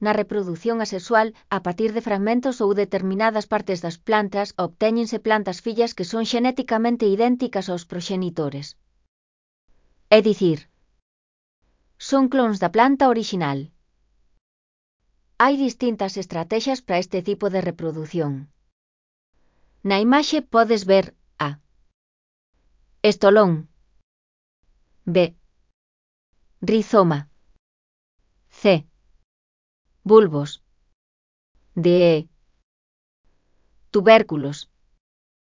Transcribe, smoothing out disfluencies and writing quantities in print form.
Na reproducción asexual, a partir de fragmentos ou determinadas partes das plantas, obtéñense plantas fillas que son xenéticamente idénticas aos proxenitores. É dicir, son clóns da planta orixinal. Hai distintas estratexias para este tipo de reprodución. Na imaxe podes ver a. Estolón. B. Rizoma. C. Bulbos. D. Tubérculos.